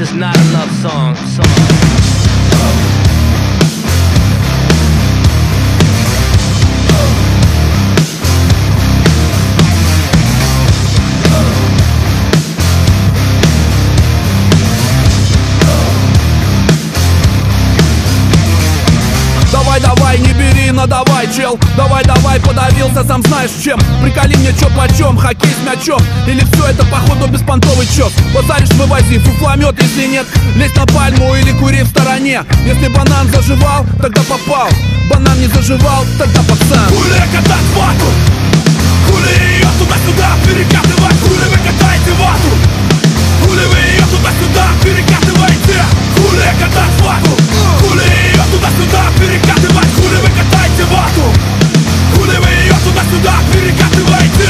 is not a love song. Давай, не бери, надавай, чел. Давай, подавился, сам знаешь чем. Приколи мне чё почем, хоккей с мячом. Или все это походу беспонтовый чёс. Базаришь, вывози, фуфломет, если нет. Лезь на пальму или кури в стороне. Если банан заживал, тогда попал. Банан не заживал, тогда пацан. Хули катать вату, хули ее туда-сюда перекатывать. Хули вы катаете вату, хули вы ее туда-сюда перекатываете. Хули катать вату, хули ее туда-сюда перекатывать. Хули вы катаете вату, хули вы ее туда-сюда перекатываете.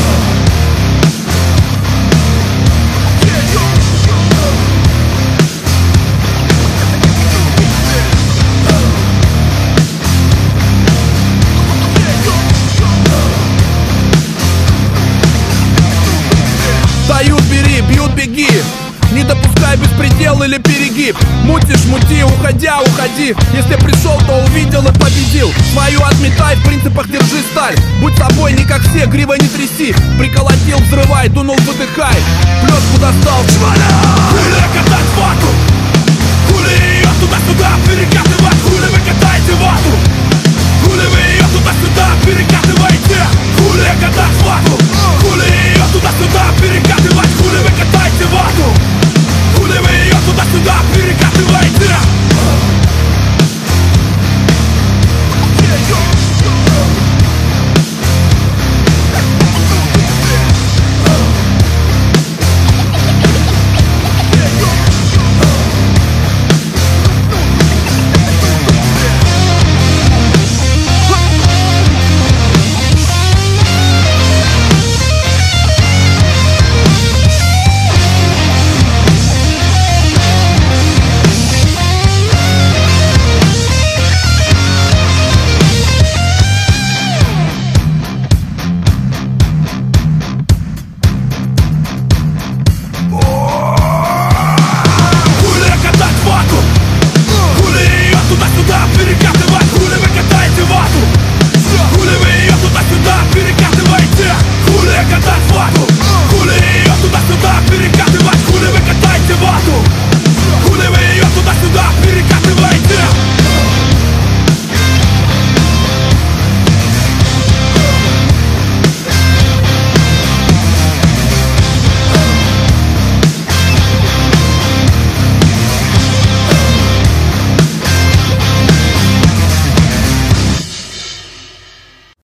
Дают, бери, бьют, беги. Не допускай беспредел или перегиб. Мутишь, мути, уходя, уходи. Если пришел, то увидел и победил. Свою отметай, в принципах держи сталь. Будь собой, не как все, гривой не тряси. Приколотил, взрывай, дунул, выдыхай. Плетку достал, шваля. Хули катать вату, хули ее туда-сюда перекатывать. Хули вы катаете вату, хули вы ее туда-сюда перекатываете.